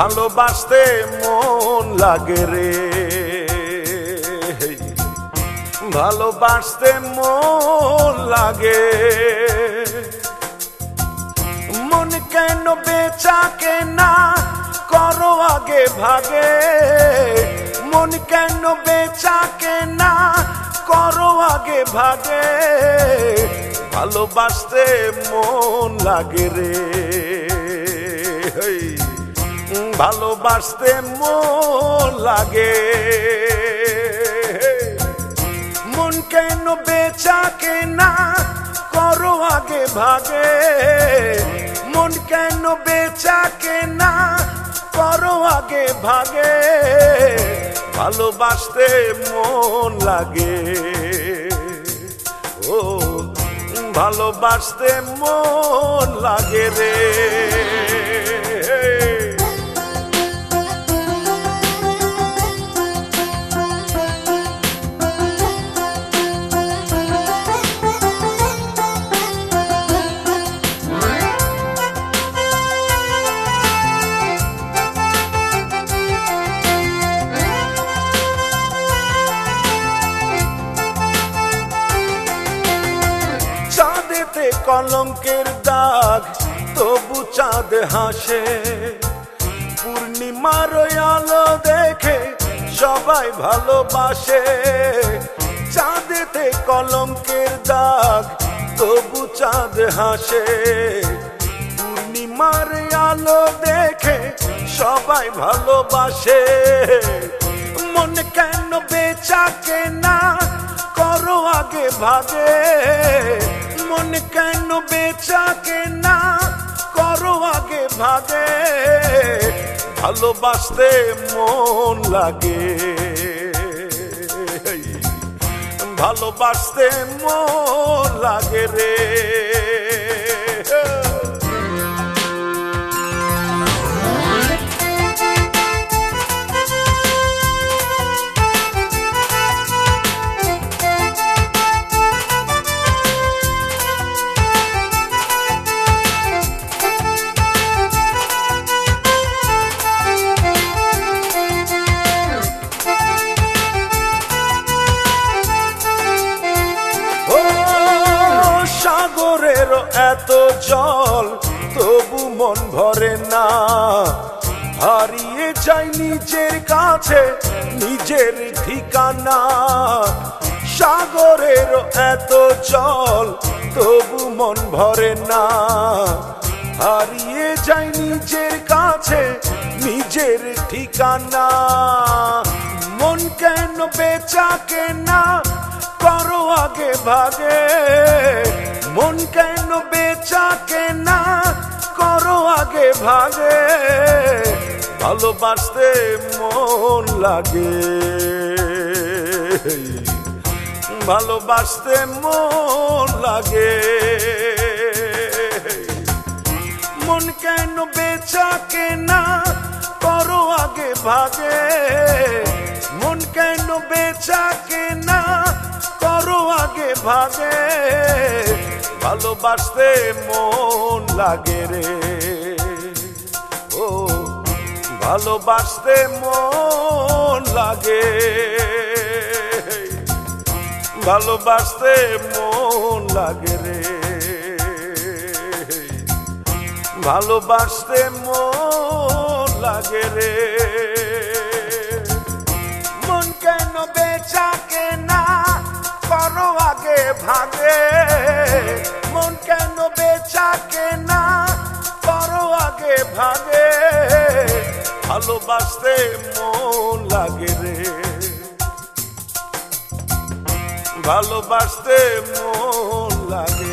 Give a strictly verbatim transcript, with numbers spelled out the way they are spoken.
ভালোবাসতে মন লাগে রে, ভালোবাসতে মন লাগে। মন কেন বেচা কেনা করো আগে ভাগে, মন কেন বেচা কেনা করো আগে ভাগে। ভালোবাসতে মন লাগে রে, ভালোবাসতে মন লাগে। মন কেন বেচা কেনা করো আগে ভাগে, মন কেন বেচা কেনা করো আগে ভাগে। ভালোবাসতে মন লাগে, ও ভালোবাসতে মন লাগে রে। চাঁদেতে কলঙ্কের দাগ তবু চাঁদ হাসে, পূর্ণিমার আলো দেখে সবাই ভালোবাসে। চাঁদেতে কলঙ্কের দাগ তবু চাঁদ হাসে, পূর্ণিমার আলো দেখে সবাই ভালোবাসে। মন কেন বেচা কেনা করো আগে ভাগে, মন কেন বেচা কেনা করো আগে ভাগে। ভালোবাসতে মন লাগে, ভালোবাসতে মন লাগে রে। সাগরের এত জল তবু মন ভরে না, হারিয়ে যাই নিজের কাছে নিজের ঠিকানা। সাগরের এত জল তবু মন ভরে না, হারিয়ে যাই নিজের কাছে নিজের ঠিকানা। মন কেন বেচা কেনা করো আগে ভাগে, মন কেন বেচা কেনা করো আগে ভাগে। ভালোবাসতে মন লাগে, ভালোবাসতে মন লাগে। মন কেন বেচা কেনা করো আগে ভাগে, মন কেন বেচা কেনা করো আগে ভাগে। ভালোবাসতে মন লাগে রে, ও ভালোবাসতে মন লাগে, ভালোবাসতে মন লাগে রে, ভালোবাসতে মন লাগে রে। মন কেন বেচা কেনা করো আগে ভাগে, মন কেন বেচা কেনা করো আগে ভাগে। ভালোবাসতে মন লাগে রে, ভালোবাসতে মন লাগে।